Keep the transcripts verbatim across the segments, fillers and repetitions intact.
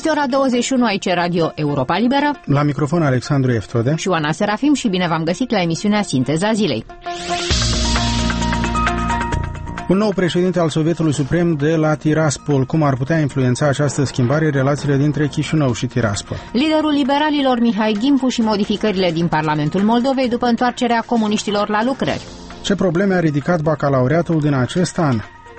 Este ora douăzeci și unu, aici Radio Europa Liberă. La microfon Alexandru Eftode și Oana Serafim și bine v-am găsit la emisiunea Sinteza Zilei. Un nou președinte al Sovietului Suprem de la Tiraspol. Cum ar putea influența această schimbare relațiile dintre Chișinău și Tiraspol? Liderul liberalilor Mihai Gimpu și modificările din Parlamentul Moldovei după întoarcerea comuniștilor la lucrări. Ce probleme a ridicat bacalaureatul din acest an?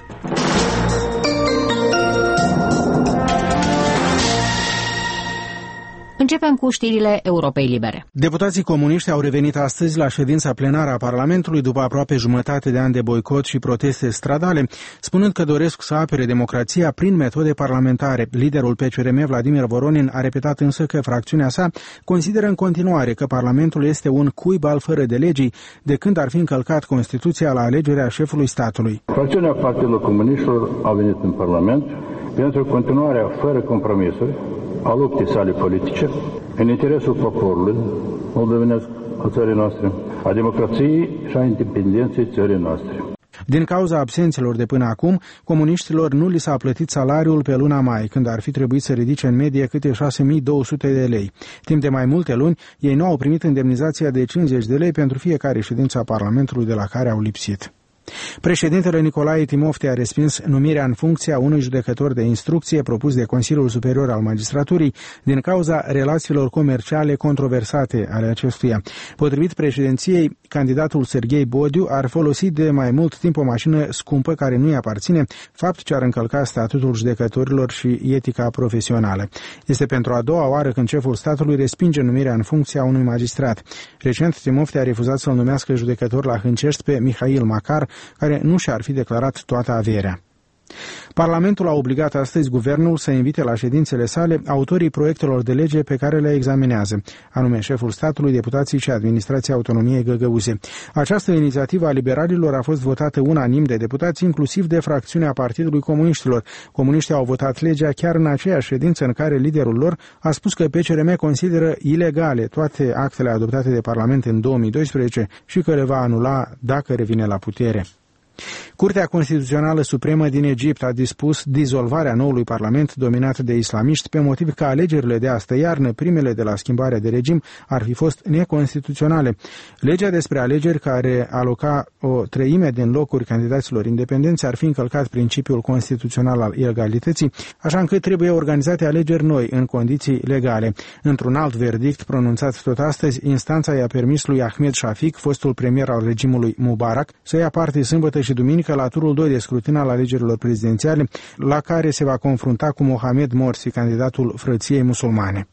Începem cu știrile Europei Libere. Deputații comuniști au revenit astăzi la ședința plenară a Parlamentului după aproape jumătate de ani de boicot și proteste stradale, spunând că doresc să apere democrația prin metode parlamentare. Liderul P C R M, Vladimir Voronin, a repetat însă că fracțiunea sa consideră în continuare că Parlamentul este un cuibal fără de legii, de când ar fi încălcat Constituția la alegerea șefului statului. Fracțiunea Partidului Comuniștilor a venit în Parlament pentru continuarea fără compromisuri a luptei sale politice, în interesul poporului moldovenesc a țării noastre, a democrației și a independenței țării noastre. Din cauza absențelor de până acum, comuniștilor nu li s-a plătit salariul pe luna mai, când ar fi trebuit să ridice în medie câte șase mii două sute de lei. Timp de mai multe luni, ei nu au primit indemnizația de cincizeci de lei pentru fiecare ședință a Parlamentului de la care au lipsit. Președintele Nicolae Timofte a respins numirea în funcția unui judecător de instrucție propus de Consiliul Superior al Magistraturii din cauza relațiilor comerciale controversate ale acestuia. Potrivit președinției, candidatul Serghei Bodiu ar folosi de mai mult timp o mașină scumpă care nu-i aparține, fapt ce ar încălca statutul judecătorilor și etica profesională. Este pentru a doua oară când șeful statului respinge numirea în funcția unui magistrat. Recent, Timofte a refuzat să-l numească judecător la Hâncești pe Mihail Macar, care nu și-ar fi declarat toată averea. Parlamentul a obligat astăzi guvernul să invite la ședințele sale autorii proiectelor de lege pe care le examinează, anume șeful statului, deputații și administrația autonomiei găgăuze. Această inițiativă a liberalilor a fost votată unanim de deputați, inclusiv de fracțiunea Partidului Comuniștilor. Comuniștii au votat legea chiar în aceeași ședință în care liderul lor a spus că P C R M consideră ilegale toate actele adoptate de Parlament în două mii doisprezece și că le va anula dacă revine la putere. Curtea Constituțională Supremă din Egipt a dispus dizolvarea noului parlament dominat de islamiști pe motiv că alegerile de astă iarnă, primele de la schimbarea de regim, ar fi fost neconstituționale. Legea despre alegeri, care aloca o treime din locuri candidaților independenți, ar fi încălcat principiul constituțional al egalității, așa încât trebuie organizate alegeri noi în condiții legale. Într-un alt verdict pronunțat tot astăzi, instanța i-a permis lui Ahmed Shafik, fostul premier al regimului Mubarak, să ia parte sâmbătă și duminică la turul doi de scrutin al alegerilor prezidențiale, la care se va confrunta cu Mohamed Morsi, candidatul Frăției Musulmane.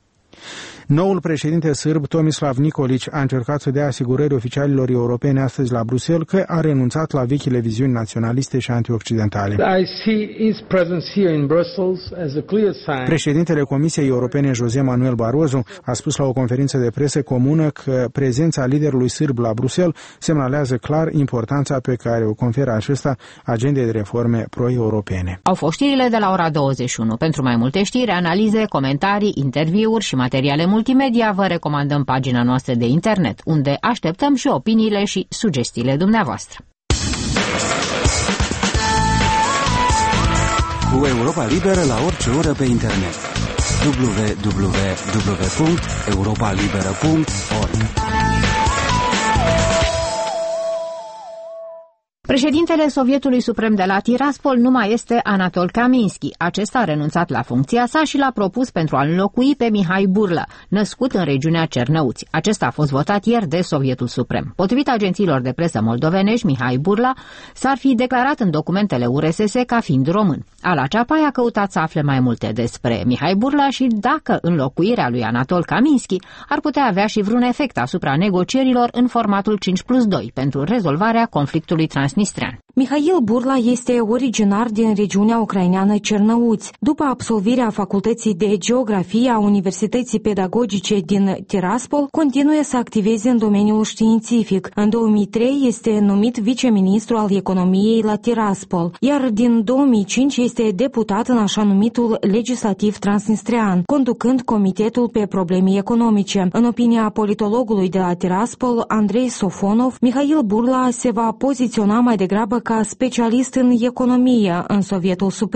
Noul președinte sârb, Tomislav Nikolić, a încercat să dea asigurări oficialilor europeni astăzi la Bruxelles că a renunțat la vechile viziuni naționaliste și antioccidentale. Președintele Comisiei Europene, José Manuel Barroso, a spus la o conferință de presă comună că prezența liderului sârb la Bruxelles semnalează clar importanța pe care o conferă acesta agendei de reforme pro-europene. Au fost știrile de la ora douăzeci și unu. Pentru mai multe știri, analize, comentarii, interviuri și materiale multimedia, vă recomandăm pagina noastră de internet, unde așteptăm și opiniile și sugestiile dumneavoastră. Cu Europa Liberă la orice oră pe internet. w w w punct europa liberă punct org. Președintele Sovietului Suprem de la Tiraspol nu mai este Anatol Kaminski. Acesta a renunțat la funcția sa și l-a propus pentru a înlocui pe Mihai Burla, născut în regiunea Cernăuți. Acesta a fost votat ieri de Sovietul Suprem. Potrivit agențiilor de presă moldovenești, Mihai Burla s-ar fi declarat în documentele U R S S ca fiind român. Ala Ceapai a căutat să afle mai multe despre Mihai Burla și dacă înlocuirea lui Anatol Kaminski ar putea avea și vreun efect asupra negocierilor în formatul cinci plus doi pentru rezolvarea conflictului transnistриan. Mihail Burla este originar din regiunea ucraineană Cernăuți. După absolvirea Facultății de Geografie a Universității Pedagogice din Tiraspol, continuă să activeze în domeniul științific. În două mii trei este numit viceministru al economiei la Tiraspol, iar din două mii cinci este deputat în așa numitul legislativ transnistrian, conducând Comitetul pe Probleme Economice. În opinia politologului de la Tiraspol, Andrei Sofonov, Mihail Burla se va poziționa mai degrabă ca specialist în economie în Sovietul Suprem.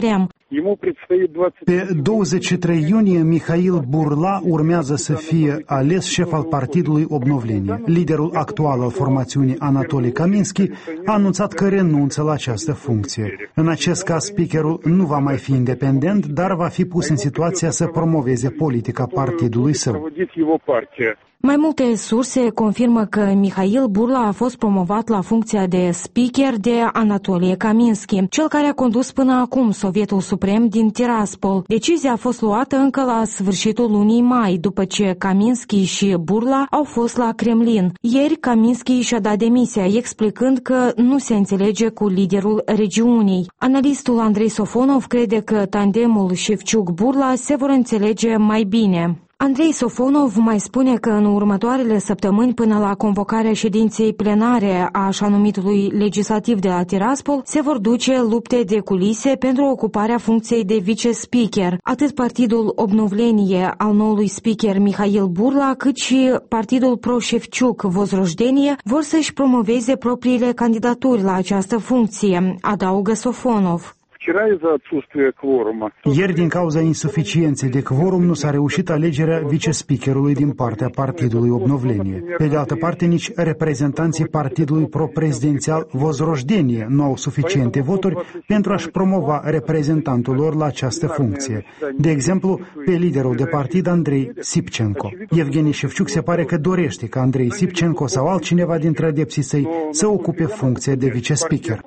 Pe douăzeci și trei iunie, Mihail Burla urmează să fie ales șef al partidului Obnovlenie. Liderul actual al formațiunii, Anatoliy Kaminsky, a anunțat că renunță la această funcție. În acest caz, speakerul nu va mai fi independent, dar va fi pus în situația să promoveze politica partidului său. Mai multe surse confirmă că Mihail Burla a fost promovat la funcția de speaker de Anatoliy Kaminsky, cel care a condus până acum Sovietul Suprem din Tiraspol. Decizia a fost luată încă la sfârșitul lunii mai, după ce Kaminsky și Burla au fost la Kremlin. Ieri, Kaminsky și-a dat demisia, explicând că nu se înțelege cu liderul regiunii. Analistul Andrei Sofonov crede că tandemul Șefciuc-Burla se vor înțelege mai bine. Andrei Sofonov mai spune că în următoarele săptămâni, până la convocarea ședinței plenare a așa numitului legislativ de la Tiraspol, se vor duce lupte de culise pentru ocuparea funcției de vice-speaker. Atât partidul Obnovlenie al noului speaker Mihail Burla, cât și partidul pro-Șefciuc Vozrojdenie vor să-și promoveze propriile candidaturi la această funcție, adaugă Sofonov. Ieri, din cauza insuficienței de quorum, nu s-a reușit alegerea vicespeakerului din partea partidului Obnovlenie. Pe de altă parte, nici reprezentanții partidului pro-prezidențial Vozrojdenie nu au suficiente voturi pentru a-și promova reprezentantul lor la această funcție. De exemplu, pe liderul de partid Andrei Sipchenko. Evgeni Șefciuc se pare că dorește ca Andrei Sipchenko sau altcineva dintre adepții săi să ocupe funcția de vicespeaker.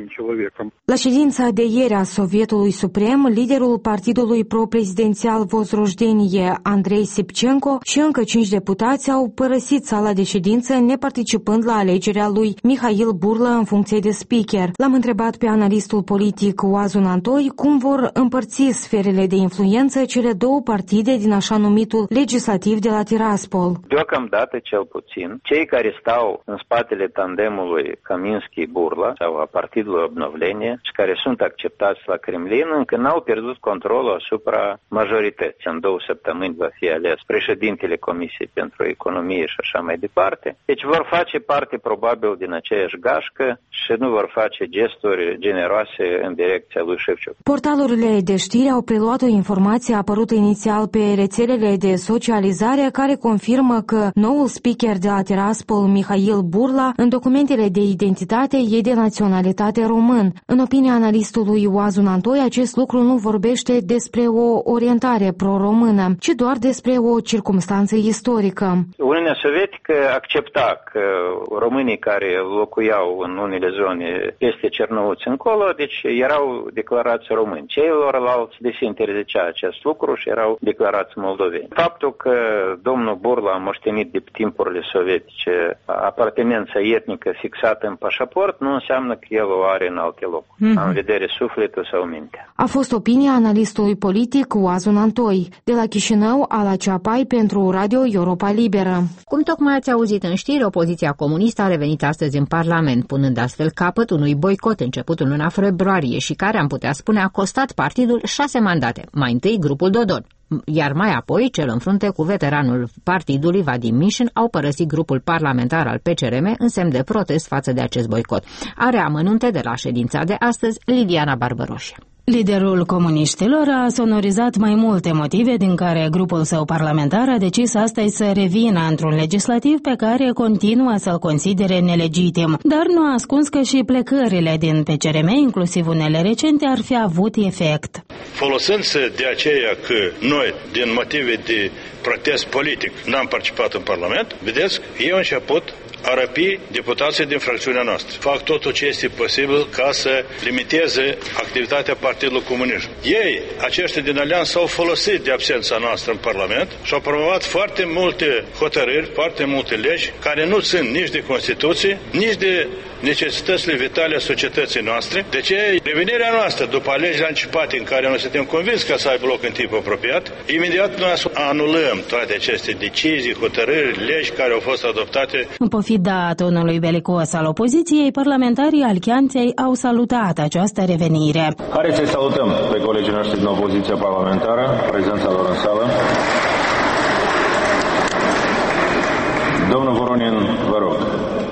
La ședința de ieri a Sovietului Suprem, liderul partidului pro-prezidențial Vozrojdenie, Andrei Sipchenko, și încă cinci deputați au părăsit sala de ședință neparticipând la alegerea lui Mihail Burla în funcție de speaker. L-am întrebat pe analistul politic Oazun Antoi cum vor împărți sferele de influență cele două partide din așa numitul legislativ de la Tiraspol. Deocamdată, cel puțin, cei care stau în spatele tandemului Kaminsky-Burla sau a partidului Obnovlenie și care sunt acceptați la Kremlin încă n-au pierdut controlul asupra majorității. În două săptămâni va fi ales președintele Comisiei pentru Economie și așa mai departe. Deci vor face parte probabil din aceeași gașcă și nu vor face gesturi generoase în direcția lui Șefciuc. Portalurile de știri au preluat o informație apărută inițial pe rețelele de socializare care confirmă că noul speaker de la Tiraspol, Mihail Burla, în documentele de identitate e de naționalitate român. În opinia analistului Oazun Antoi, acest lucru nu vorbește despre o orientare pro-română, ci doar despre o circumstanță istorică. Uniunea Sovietică accepta că românii care locuiau în unele zone peste Cernăuți încolo, deci erau declarați români. Ceilalți deși interzicea acest lucru și erau declarați moldoveni. Faptul că domnul Burla a moștenit de timpurile sovietice apartenența etnică fixată în pașaport nu înseamnă că el o are în alte locuri. Mm-hmm. În vedere sufletul sau mintea. A fost opinia analistului politic Oazun Antoi. De la Chișinău, Ala Ceapai pentru Radio Europa Liberă. Cum tocmai ați auzit în știri, opoziția comunistă a revenit astăzi în Parlament, punând astfel capăt unui boicot început în luna februarie și care, am putea spune, a costat partidul șase mandate. Mai întâi grupul Dodon, iar mai apoi cel în frunte cu veteranul partidului Vadim Mișin au părăsit grupul parlamentar al P C R M în semn de protest față de acest boicot. Are amănunte de la ședința de astăzi Lidiana Barbăroșia. Liderul comuniștilor a sonorizat mai multe motive din care grupul său parlamentar a decis astăzi să revină într-un legislativ pe care continuă să-l considere nelegitim, dar nu a ascuns că și plecările din P C R M, inclusiv unele recente, ar fi avut efect. Folosându-se de aceea că noi, din motive de protest politic, n-am participat în Parlament, vedeți, ei au început a răpi deputații din fracțiunea noastră. Fac tot ce este posibil ca să limiteze activitatea Partidului Comunist. Ei, aceștia din alianță, s-au folosit de absența noastră în Parlament și au promovat foarte multe hotărâri, foarte multe legi, care nu țin nici de Constituție, nici de necesitățile vitale a societății noastre. De ce revenirea noastră după alegerile anticipate în care noi suntem convinși că să aibă loc în timp apropiat, imediat noi anulăm toate aceste decizii, hotărâri, legi care au fost adoptate. În pofida tonului belicos al opoziției, parlamentarii Alchianței au salutat această revenire. Haideți să salutăm pe colegii noștri din opoziția parlamentară, prezența lor în sală. Domnul Voronin, vă rog.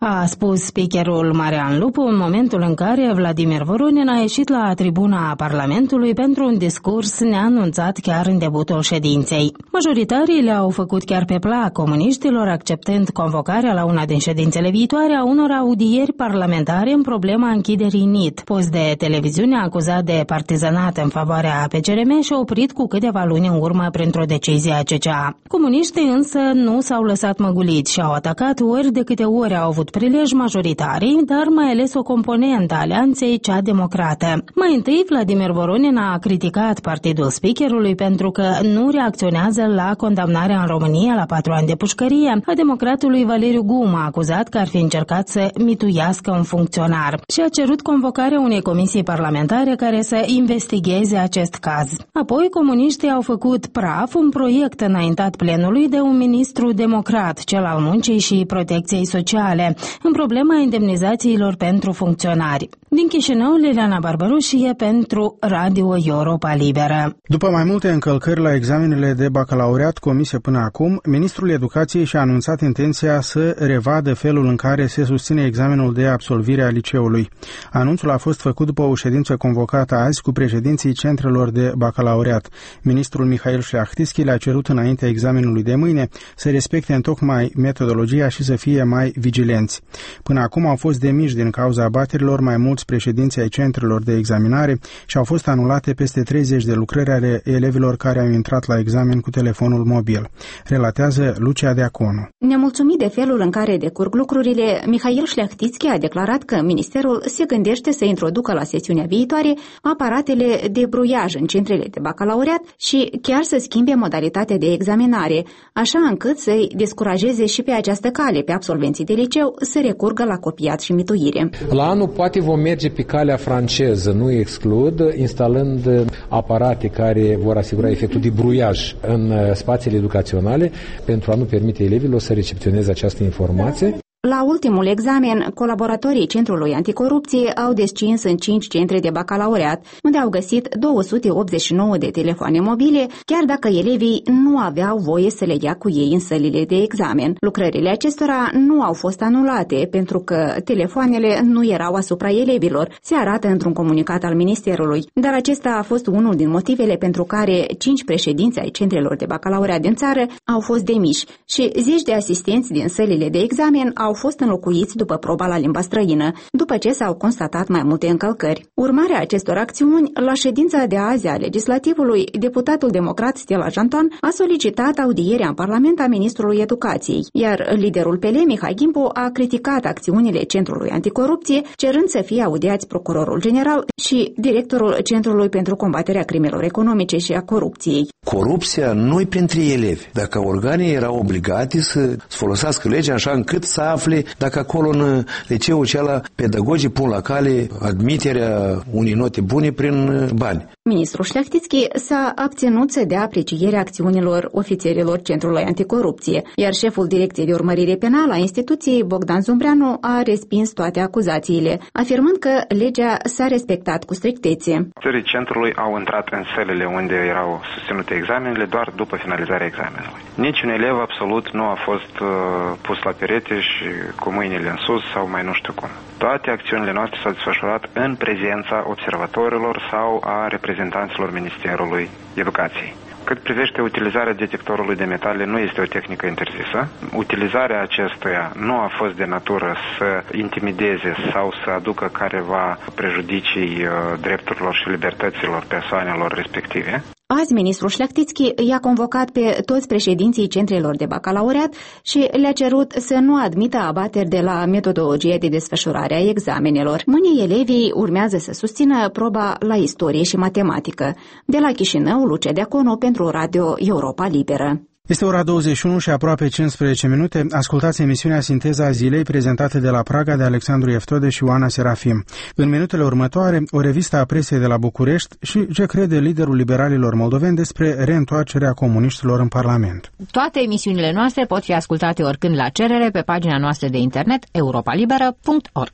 a spus speakerul Marian Lupu în momentul în care Vladimir Voronin a ieșit la tribuna Parlamentului pentru un discurs neanunțat chiar în debutul ședinței. Majoritarii le-au făcut chiar pe plac comuniștilor, acceptând convocarea la una din ședințele viitoare a unor audieri parlamentare în problema închiderii N I T. Post de televiziune acuzat de partizanat în favoarea P C R M și oprit cu câteva luni în urmă printr-o decizie a C C A. Comuniștii însă nu s-au lăsat măguliți și au atacat ori de câte ori au avut prilej majoritarii, dar mai ales o componentă a alianței, cea democrată. Mai întâi, Vladimir Voronin a criticat partidul speakerului pentru că nu reacționează la condamnarea în România la patru ani de pușcărie a democratului Valeriu Guma, acuzat că ar fi încercat să mituiască un funcționar, și a cerut convocarea unei comisii parlamentare care să investigheze acest caz. Apoi, comuniștii au făcut praf un proiect înaintat plenului de un ministru democrat, cel al muncii și protecției sociale, în problema indemnizațiilor pentru funcționari. Din Chișinău, Liliana Barbarușie pentru Radio Europa Liberă. După mai multe încălcări la examenele de bacalaureat comise până acum, ministrul Educației și-a anunțat intenția să revadă felul în care se susține examenul de absolvire a liceului. Anunțul a fost făcut după o ședință convocată azi cu președinții centrelor de bacalaureat. Ministrul Mihail Șleachtițchi le-a cerut înainte examenului de mâine să respecte întocmai metodologia și să fie mai vigilenți. Până acum au fost demiși din cauza abaterilor mai mulți președinții ai centrelor de examinare și au fost anulate peste treizeci de lucrări ale elevilor care au intrat la examen cu telefonul mobil. Relatează Lucia Deaconu. Nemulțumit de felul în care decurg lucrurile, Mihail Șleachtițchi a declarat că ministerul se gândește să introducă la sesiunea viitoare aparatele de bruiaj în centrele de bacalaureat și chiar să schimbe modalitatea de examinare, așa încât să-i descurajeze și pe această cale pe absolvenții de liceu să recurgă la copiat și mituire. La anul poate vom merge pe calea franceză, nu exclud, instalând aparate care vor asigura efectul de bruiaj în spațiile educaționale pentru a nu permite elevilor să recepționeze această informație. La ultimul examen, colaboratorii Centrului Anticorupție au descins în cinci centre de bacalaureat, unde au găsit două sute optzeci și nouă de telefoane mobile, chiar dacă elevii nu aveau voie să le ia cu ei în sălile de examen. Lucrările acestora nu au fost anulate, pentru că telefoanele nu erau asupra elevilor, se arată într-un comunicat al Ministerului. Dar acesta a fost unul din motivele pentru care cinci președinți ai centrelor de bacalaureat din țară au fost demiși și zeci de asistenți din sălile de examen au au fost înlocuiți după proba la limba străină, după ce s-au constatat mai multe încălcări. Urmarea acestor acțiuni, la ședința de azi a Legislativului, deputatul democrat Stella Janton a solicitat audierea în Parlament a Ministrului Educației, iar liderul P L, Mihai Gimbu, a criticat acțiunile Centrului Anticorupție, cerând să fie audiați procurorul general și directorul Centrului pentru combaterea crimelor economice și a corupției. Corupția nu-i printre elevi. Dacă organii erau obligate să folosească legea așa încât să afle dacă acolo în liceul cealaltă pedagogii pun la cale admiterea unei note bune prin bani. Ministrul Șleachtițchi s-a abținut să dea aprecierea acțiunilor ofițerilor Centrului Anticorupție, iar șeful Direcției de Urmărire Penală a instituției, Bogdan Zumbreanu, a respins toate acuzațiile, afirmând că legea s-a respectat cu strictețe. Ofițerii Centrului au intrat în sălile unde erau susținute examenele doar după finalizarea examenului. Niciun elev absolut nu a fost uh, pus la perete și cu mâinile în sus sau mai nu știu cum. Toate acțiunile noastre s-au desfășurat în prezența observatorilor sau a reprezentanților Ministerului Educației. Cât privește utilizarea detectorului de metale, nu este o tehnică interzisă. Utilizarea acestuia nu a fost de natură să intimideze sau să aducă careva prejudicii uh, drepturilor și libertăților persoanelor respective. Azi, ministrul Șleachtițchi i-a convocat pe toți președinții centrelor de bacalaureat și le-a cerut să nu admită abateri de la metodologia de desfășurare a examenelor. Mâine elevii urmează să susțină proba la istorie și matematică. De la Chișinău, Lucia Deaconu pentru Radio Europa Liberă. Este ora douăzeci și unu și aproape cincisprezece minute. Ascultați emisiunea Sinteza Zilei prezentată de la Praga de Alexandru Eftode și Oana Serafim. În minutele următoare, o revistă a presei de la București și ce crede liderul liberalilor moldoveni despre reîntoarcerea comuniștilor în Parlament. Toate emisiunile noastre pot fi ascultate oricând la cerere pe pagina noastră de internet europa liberă punct org.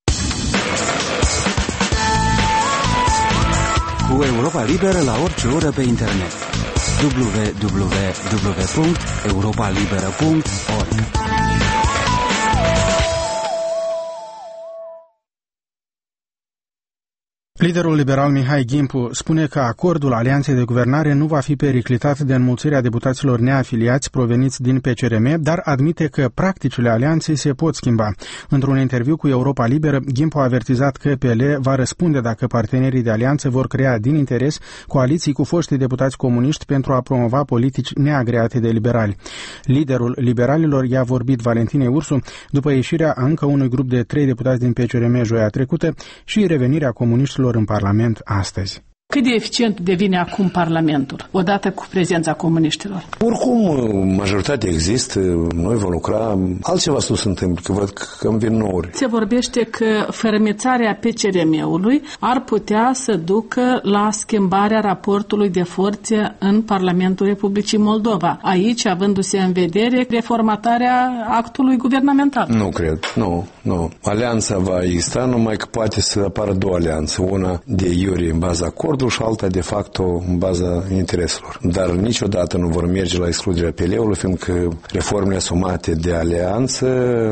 Cu Europa Liberă la orice oră pe internet. w w w punct europa liberă punct org Liderul liberal Mihai Gimpu spune că acordul Alianței de Guvernare nu va fi periclitat de înmulțirea deputaților neafiliați proveniți din P C R M, dar admite că practicile alianței se pot schimba. Într-un interviu cu Europa Liberă, Gimpu a avertizat că P L va răspunde dacă partenerii de alianță vor crea din interes coaliții cu foștii deputați comuniști pentru a promova politici neagreate de liberali. Liderul liberalilor i-a vorbit Valentinei Ursu după ieșirea încă unui grup de trei deputați din P C R M joia trecută și revenirea comuniștilor în Parlament astăzi. Cât de eficient devine acum Parlamentul, odată cu prezența comuniștilor? Oricum, majoritatea există, noi vom lucra, altceva să nu se întâmplă, că văd că îmi vin nouri. Se vorbește că fărâmițarea P C R M-ului ar putea să ducă la schimbarea raportului de forțe în Parlamentul Republicii Moldova, aici avându-se în vedere reformatarea actului guvernamental. Nu cred, nu, nu. Alianța va exista, numai că poate să apară două alianțe, una de iure în baza acordului și alta de facto în baza intereselor. Dar niciodată nu vor merge la excluderea P L-ului, fiindcă reformele asumate de alianță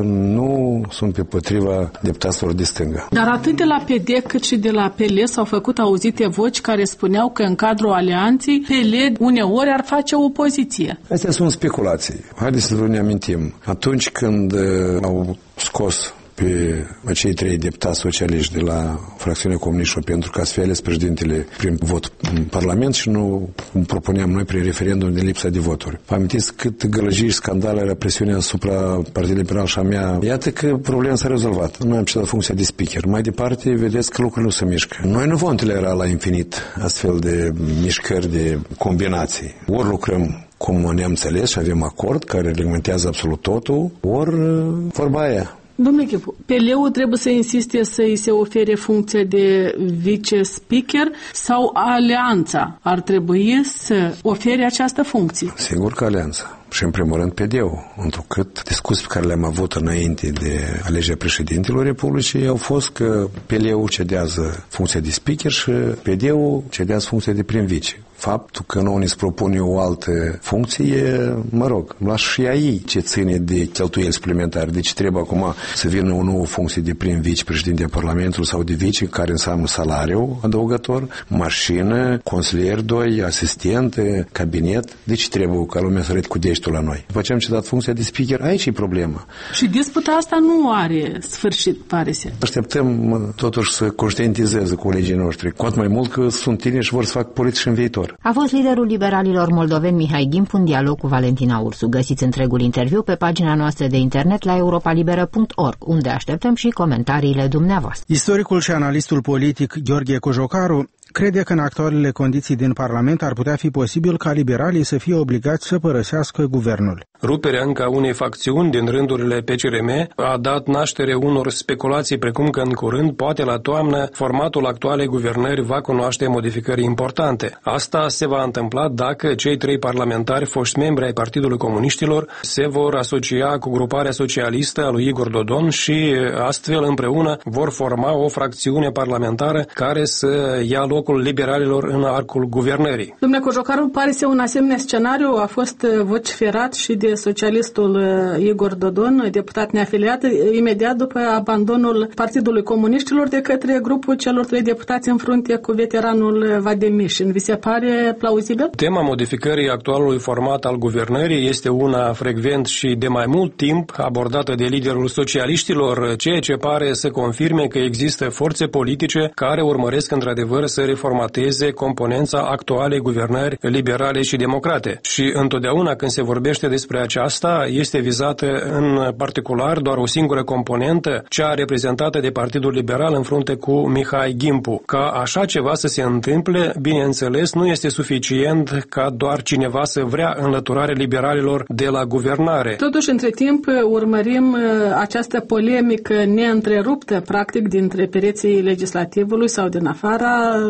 nu sunt pe potriva deputaților de stânga. Dar atât de la P D cât și de la P L s-au făcut auzite voci care spuneau că în cadrul alianței P L uneori ar face o opoziție. Astea sunt speculații. Haideți să ne amintim. Atunci când uh, au scos pe acei trei deputați socialiști de la fracțiunea comuniștilor pentru ca să fie ales președintele prin vot în Parlament și nu cum propuneam noi prin referendum de lipsa de voturi. Vă amintiți cât gălăjii și scandale era presiunea asupra Partidului Liberal și a mea? Iată că problema s-a rezolvat. Noi am cedat funcția de speaker. Mai departe, vedeți că lucrurile nu se mișcă. Noi nu vom tolera la infinit astfel de mișcări, de combinații. Ori lucrăm cum ne-am înțeles și avem acord care reglementează absolut totul, ori vorba aia. Domnule Gimpu, P L-ul trebuie să insiste să îi se ofere funcția de vice-speaker sau alianța ar trebui să ofere această funcție? Sigur că alianța. Și în primul rând P D-ul, întrucât discuții pe care le-am avut înainte de alegerea președintelor Republicii au fost că P L-ul cedează funcția de speaker și P D-ul cedează funcția de prim-vice. Faptul că nouă ne se propune o altă funcție, mă rog, las și a ei ce ține de cheltuieli suplimentare. Deci trebuie acum să vină o nouă funcție de prim-vice președinte Parlamentului sau de vice, care înseamnă salariu adăugător, mașină, consilier doi, asistente, cabinet. Deci trebuie ca lumea să râd cu deștul la noi. După ce am cedat funcția de speaker, aici e problema. Și disputa asta nu are sfârșit, pare să. Așteptăm totuși să conștientizeze colegii noștri, cu atât mai mult că sunt tineri și vor să facă politici în viitor. A fost liderul liberalilor moldoveni Mihai Gimpu în dialog cu Valentina Ursu. Găsiți întregul interviu pe pagina noastră de internet la europa liberă punct org, unde așteptăm și comentariile dumneavoastră. Istoricul și analistul politic Gheorghe Cojocaru crede că în actualele condiții din Parlament ar putea fi posibil ca liberalii să fie obligați să părăsească guvernul. Ruperea încă unei facțiuni din rândurile P C R M a dat naștere unor speculații precum că în curând, poate la toamnă, formatul actualei guvernări va cunoaște modificări importante. Asta se va întâmpla dacă cei trei parlamentari foști membri ai Partidului Comuniștilor se vor asocia cu gruparea socialistă a lui Igor Dodon și astfel împreună vor forma o fracțiune parlamentară care să ia locul liberalilor în arcul guvernării. Domnule Cojocaru, pare să un asemenea scenariu a fost vociferat și de socialistul Igor Dodon, deputat neafiliat, imediat după abandonul Partidului Comuniștilor de către grupul celor trei deputați în frunte cu veteranul Vadim Mișin. Vi se pare plauzibil? Tema modificării actualului format al guvernării este una frecvent și de mai mult timp abordată de liderul socialiștilor, ceea ce pare să confirme că există forțe politice care urmăresc într-adevăr să reformateze componența actualei guvernări liberale și democrate. Și întotdeauna când se vorbește despre aceasta, este vizată în particular doar o singură componentă, cea reprezentată de Partidul Liberal în frunte cu Mihai Gimpu. Ca așa ceva să se întâmple, bineînțeles, nu este suficient ca doar cineva să vrea înlăturarea liberalilor de la guvernare. Totuși, între timp, urmărim această polemică neîntreruptă, practic, dintre pereții legislativului sau din afara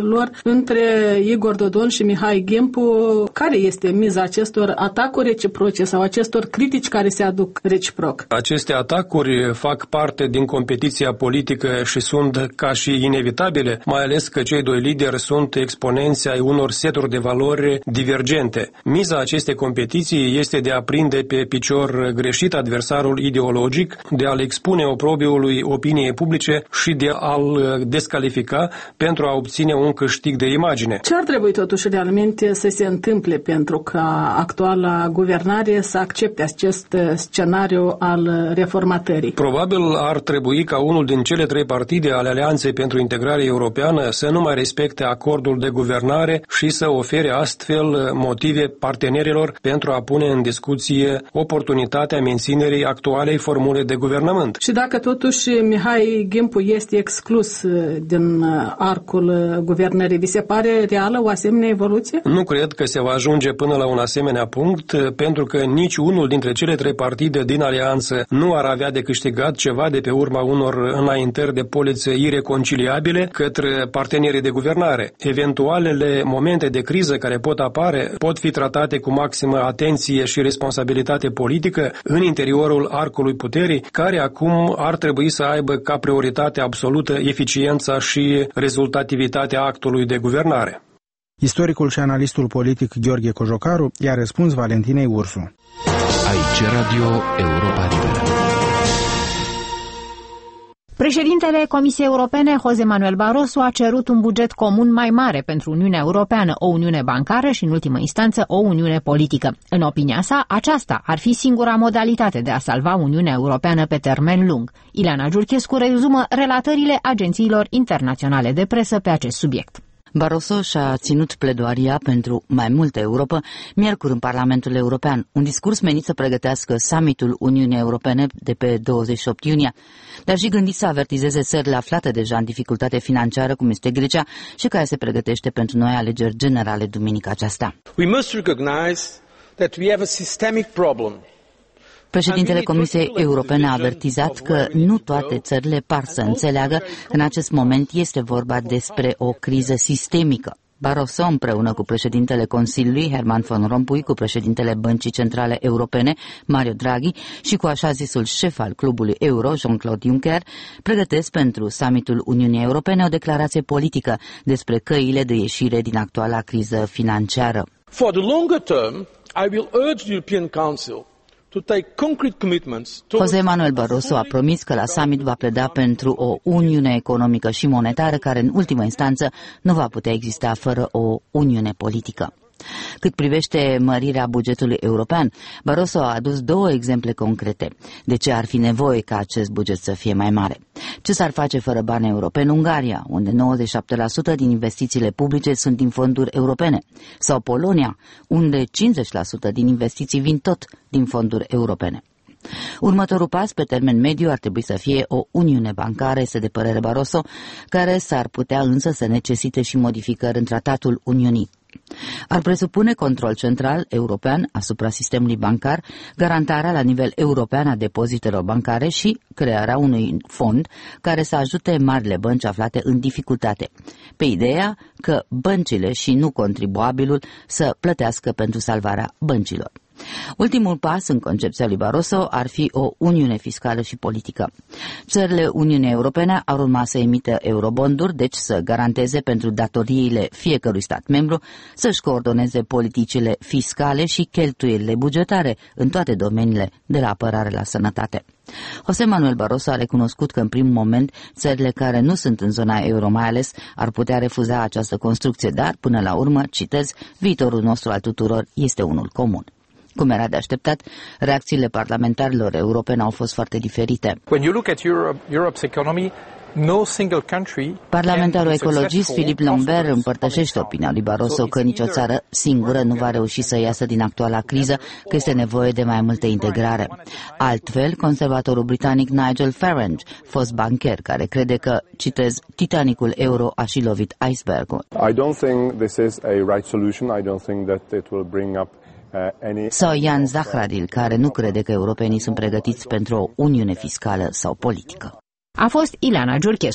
lor între Igor Dodon și Mihai Gimpu. Care este miza acestor atacuri reciproce sau acestor critici care se aduc reciproc? Aceste atacuri fac parte din competiția politică și sunt ca și inevitabile, mai ales că cei doi lideri sunt exponenți ai unor seturi de valori divergente. Miza acestei competiții este de a prinde pe picior greșit adversarul ideologic, de a-l expune oprobiului opiniei publice și de a-l descalifica pentru a obține un câștig de imagine. Ce ar trebui totuși realmente să se întâmple pentru ca actuala guvernare să accepte acest scenariu al reformatării? Probabil ar trebui ca unul din cele trei partide ale Alianței pentru Integrare Europeană să nu mai respecte acordul de guvernare și să ofere astfel motive partenerilor pentru a pune în discuție oportunitatea menținerii actualei formule de guvernământ. Și dacă totuși Mihai Gimpu este exclus din arcul guvernării, vi se pare reală o asemenea evoluție? Nu cred că se va ajunge până la un asemenea punct, pentru că nici unul dintre cele trei partide din alianță nu ar avea de câștigat ceva de pe urma unor înaintări de polițe ireconciliabile către partenerii de guvernare. Eventualele momente de criză care pot apare pot fi tratate cu maximă atenție și responsabilitate politică în interiorul arcului puterii, care acum ar trebui să aibă ca prioritate absolută eficiența și rezultativitatea actului de guvernare. Istoricul și analistul politic Gheorghe Cojocaru i-a răspuns Valentinei Ursu. Aici Radio Europa Liberă. Președintele Comisiei Europene, José Manuel Barroso, a cerut un buget comun mai mare pentru Uniunea Europeană, o uniune bancară și, în ultimă instanță, o uniune politică. În opinia sa, aceasta ar fi singura modalitate de a salva Uniunea Europeană pe termen lung. Ileana Giurchescu rezumă relatările agențiilor internaționale de presă pe acest subiect. Barroso și-a ținut pledoaria pentru mai multă Europă miercuri în Parlamentul European, un discurs menit să pregătească summitul Uniunii Europene de pe douăzeci și opt iunie, dar și gândit să avertizeze țările aflate deja în dificultate financiară, cum este Grecia, și care se pregătește pentru noi alegeri generale duminica aceasta. We must recognize that we have a systemic problem. Președintele Comisiei Europene a avertizat că nu toate țările par să înțeleagă că în acest moment este vorba despre o criză sistemică. Barroso, împreună cu președintele Consiliului, Herman Van Rompuy, cu președintele Băncii Centrale Europene, Mario Draghi, și cu așa zisul șef al clubului Euro, Jean-Claude Juncker, pregătesc pentru summitul Uniunii Europene o declarație politică despre căile de ieșire din actuala criză financiară. For the longer term, I will urge the European Council José Manuel Barroso a promis că la summit va pleda pentru o uniune economică și monetară care în ultimă instanță nu va putea exista fără o uniune politică. Cât privește mărirea bugetului european, Barroso a adus două exemple concrete de ce ar fi nevoie ca acest buget să fie mai mare. Ce s-ar face fără bani europeni în Ungaria, unde nouăzeci și șapte la sută din investițiile publice sunt din fonduri europene, sau Polonia, unde cincizeci la sută din investiții vin tot din fonduri europene. Următorul pas pe termen mediu ar trebui să fie o uniune bancară, este de părere Barroso, care s-ar putea însă să necesite și modificări în tratatul Uniunii. Ar presupune control central european asupra sistemului bancar, garantarea la nivel european a depozitelor bancare și crearea unui fond care să ajute marile bănci aflate în dificultate, pe ideea că băncile și nu contribuabilul să plătească pentru salvarea băncilor. Ultimul pas în concepția lui Barroso ar fi o uniune fiscală și politică. Țările Uniunii Europene ar urma să emită eurobonduri, deci să garanteze pentru datoriile fiecărui stat membru să-și coordoneze politicile fiscale și cheltuielile bugetare în toate domeniile, de la apărare la sănătate. José Manuel Barroso a recunoscut că în primul moment țările care nu sunt în zona euro mai ales ar putea refuza această construcție, dar până la urmă, citez, viitorul nostru al tuturor este unul comun. Cum era de așteptat, reacțiile parlamentarilor europeni au fost foarte diferite. Parlamentarul ecologist Philippe Lambert împărtășește opinia lui Barroso că nicio țară singură nu va reuși să iasă din actuala criză, că este nevoie de mai multă integrare. Altfel, conservatorul britanic Nigel Farage, fost bancher, care crede că, citez, Titanicul euro a și lovit icebergul. I don't think this is a right solution. I don't think that it will bring up sau Jan Zahradil, care nu crede că europenii sunt pregătiți pentru o uniune fiscală sau politică. A fost Ileana Giurchescu.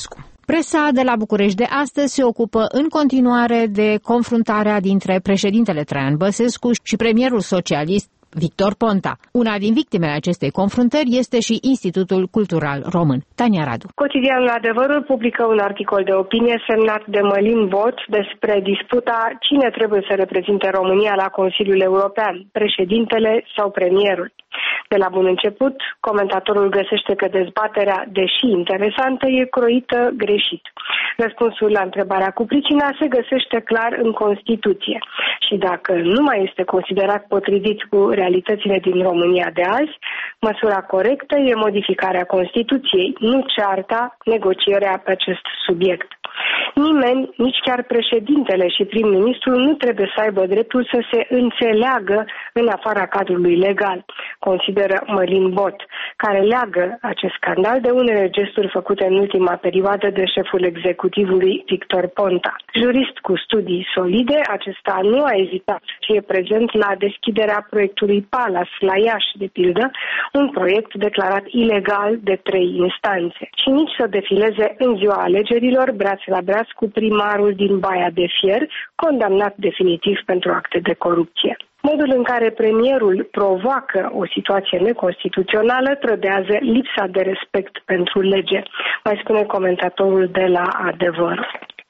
Presa de la București de astăzi se ocupă în continuare de confruntarea dintre președintele Traian Băsescu și premierul socialist Victor Ponta. Una din victimele acestei confruntări este și Institutul Cultural Român. Tania Radu. Cotidianul Adevărul publică un articol de opinie semnat de Mălin Bot despre disputa cine trebuie să reprezinte România la Consiliul European, președintele sau premierul. De la bun început, comentatorul găsește că dezbaterea, deși interesantă, e croită greșit. Răspunsul la întrebarea cu pricina se găsește clar în Constituție și dacă nu mai este considerat potrivit cu realitățile din România de azi, măsura corectă e modificarea Constituției, nu cearta, negocierea pe acest subiect. Nimeni, nici chiar președintele și prim-ministrul, nu trebuie să aibă dreptul să se înțeleagă în afara cadrului legal, consideră Mălin Bot, care leagă acest scandal de unele gesturi făcute în ultima perioadă de șeful executivului Victor Ponta. Jurist cu studii solide, acesta nu a ezitat să fie prezent la deschiderea proiectului Palace la Iași, de pildă, un proiect declarat ilegal de trei instanțe, și nici să defileze în ziua alegerilor braț la braț cu primarul din Baia de Fier, condamnat definitiv pentru acte de corupție. Modul în care premierul provoacă o situație neconstituțională trădează lipsa de respect pentru lege, mai spune comentatorul de la Adevăr.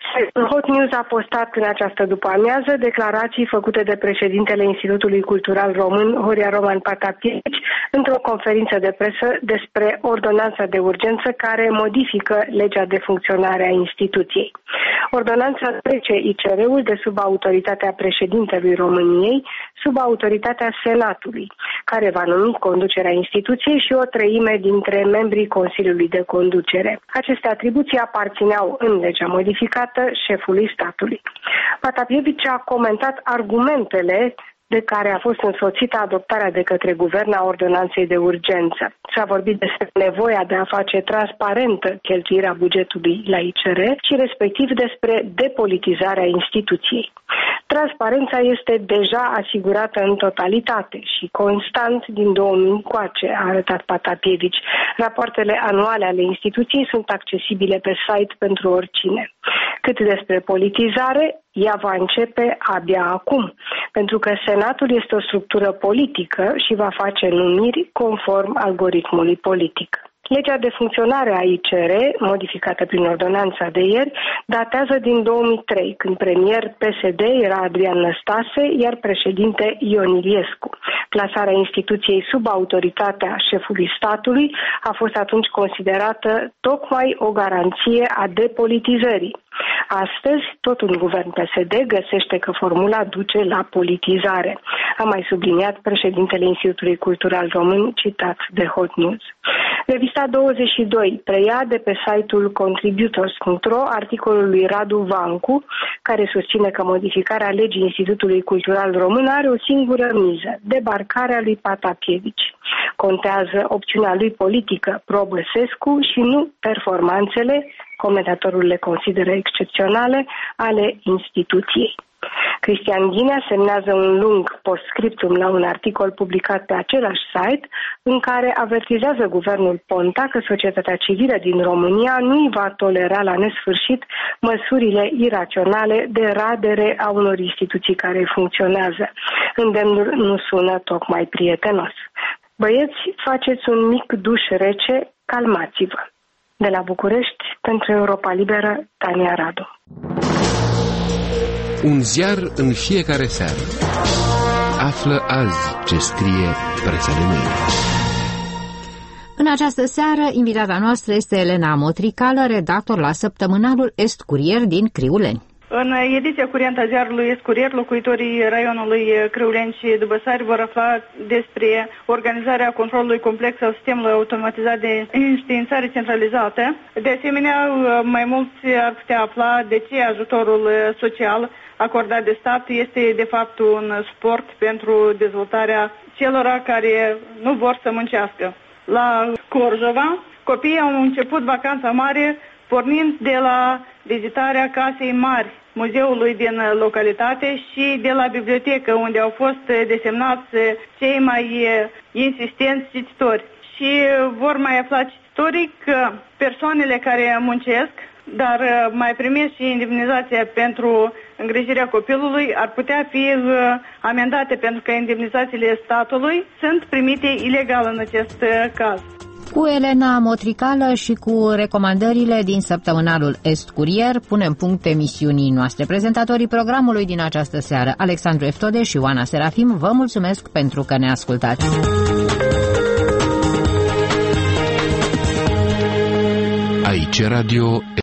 Hot News a postat în această după-amiază declarații făcute de președintele Institutului Cultural Român, Horia Roman Patapievici, într-o conferință de presă despre ordonanța de urgență care modifică legea de funcționare a instituției. Ordonanța trece I C R-ul de sub autoritatea președintelui României sub autoritatea Senatului, care va numi conducerea instituției și o treime dintre membrii Consiliului de Conducere. Aceste atribuții aparțineau în legea modificată șefului statului. Patapievici a comentat argumentele de care a fost însoțită adoptarea de către guvern a ordonanței de urgență. S-a vorbit despre nevoia de a face transparentă cheltuirea bugetului la I C R și respectiv despre depolitizarea instituției. Transparența este deja asigurată în totalitate și constant din două mii încoace, a arătat Patapievici. Rapoartele anuale ale instituției sunt accesibile pe site pentru oricine. Cât despre politizare, ea va începe abia acum, pentru că Senatul este o structură politică și va face numiri conform algoritmului politic. Legea de funcționare a I C R, modificată prin ordonanța de ieri, datează din două mii trei, când premier P S D era Adrian Năstase, iar președinte Ion Iliescu. Plasarea instituției sub autoritatea șefului statului a fost atunci considerată tocmai o garanție a depolitizării. Astăzi, tot un guvern P S D găsește că formula duce la politizare, a mai subliniat președintele Institutului Cultural Român, citat de Hot News. Revista douăzeci și doi preia de pe site-ul contributors punct ro articolul lui Radu Vancu, care susține că modificarea legii Institutului Cultural Român are o singură miză, debarcarea lui Patapievici. Contează opțiunea lui politică pro-Băsescu și nu performanțele, comentatorul le consideră excepționale, ale instituției. Cristian Ghinea semnează un lung postscriptum la un articol publicat pe același site în care avertizează guvernul Ponta că societatea civilă din România nu-i va tolera la nesfârșit măsurile iraționale de radere a unor instituții care funcționează. Îndemnul nu sună tocmai prietenos. Băieți, faceți un mic duș rece, calmați-vă. De la București, pentru Europa Liberă, Tania Radu. Un ziar în fiecare seară. Află azi ce scrie presa de mâine. În această seară, invitata noastră este Elena Motricală, redactor la săptămânalul Est Curier din Criuleni. În ediția curentă a ziarului Est Curier, locuitorii raionului Criuleni și Dubăsari vor afla despre organizarea controlului complex al sistemului automatizat de înștiințare centralizată. De asemenea, mai mulți ar putea afla de ce ajutorul social acordat de stat este de fapt un suport pentru dezvoltarea celor care nu vor să muncească. La Corjova, copiii au început vacanța mare pornind de la vizitarea Casei Mari, muzeului din localitate, și de la bibliotecă, unde au fost desemnați cei mai insistenți cititori. Și vor mai afla cititorii că persoanele care muncesc dar mai primesc și indemnizația pentru îngrijirea copilului, ar putea fi amendate pentru că indemnizațiile statului sunt primite ilegal în acest caz. Cu Elena Motricală și cu recomandările din săptămânalul Est Curier punem punct emisiunii noastre. Prezentatorii programului din această seară, Alexandru Eftode și Oana Serafim, vă mulțumesc pentru că ne ascultați. Aici Radio